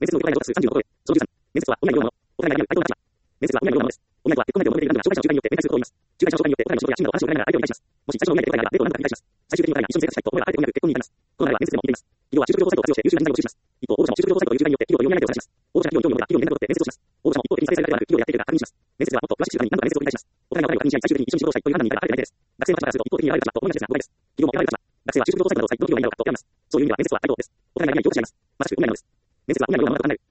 面接の了解の数30のことで、その13、面接はオンラインのもの、オフラインなら回答ができます。面接はオンラインのものです。オンラインとは結婚内容を求めているが、紹介者の仲介によって面接することを言います。仲介者の紹介によってオフラインの仕事や進路の話を伺いながら相手を理解します。もし最初の面接で答えがデートを何度か繰り返します。最終的にお互いに一緒に生活したいと思えば相手とうまく結婚に至ります。この流れは面接でも起きています。企業は就職情報サイトを活用して優秀な人材を募集します。一方、応募者も就職情報サイトという手段によって企業と利用に相手を探します。応募者が企業に興味を持てば企業に連絡を取って面接をします。応募者も一方的に査定されたではなく企業でやっているか確認します。面接ではもっと詳しく知るために何度か面接を繰り返します。お互いの答えを確認し合い最終的に一緒に仕事をしたいという判断に至れば相手の相手です。学生の立場からすると一方的に選ばれる立場と同じですが誤解です。企業も選ばれる立場。学生は就職情報サイトなどを使いどの企業がいいのかと選びます。そういう意味では面接は相手とです。お互いに何を評価し合います。まさしくオンラインなのです。面接はオンラインのものだと考える。